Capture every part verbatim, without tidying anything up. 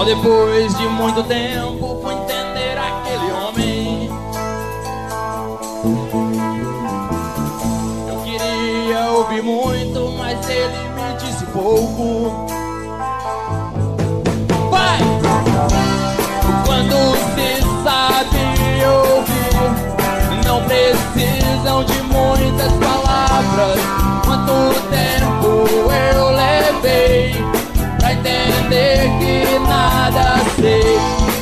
Só depois de muito tempo fui entender aquele homem. Eu queria ouvir muito, mas ele me disse pouco. Vai! Quando se sabe ouvir, não precisam de muitas palavras. Quanto tempo eu levei pra entender que nada sei,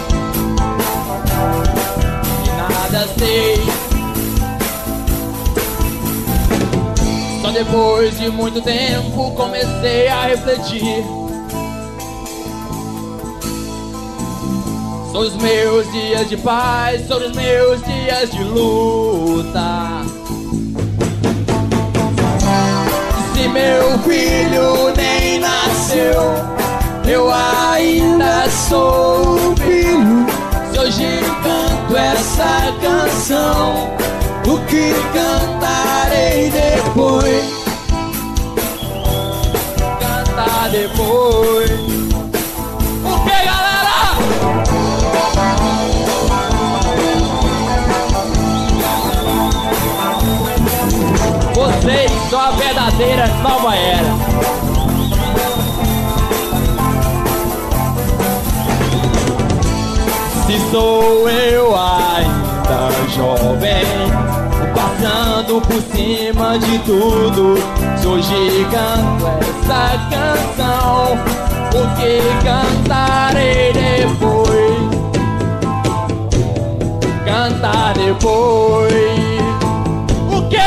que nada sei. Só depois de muito tempo comecei a refletir sobre os meus dias de paz, sobre os meus dias de luta. Se meu filho nem nasceu, eu ainda sou filho. Se hoje canto essa canção, o que cantarei depois? Cantar depois. O que, galera? Vocês são a verdadeira nova era. Se sou eu ainda jovem, passando por cima de tudo, se hoje canto essa canção, o que cantarei depois? Cantar depois. O quê?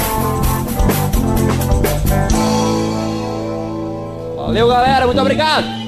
Valeu, galera, muito obrigado!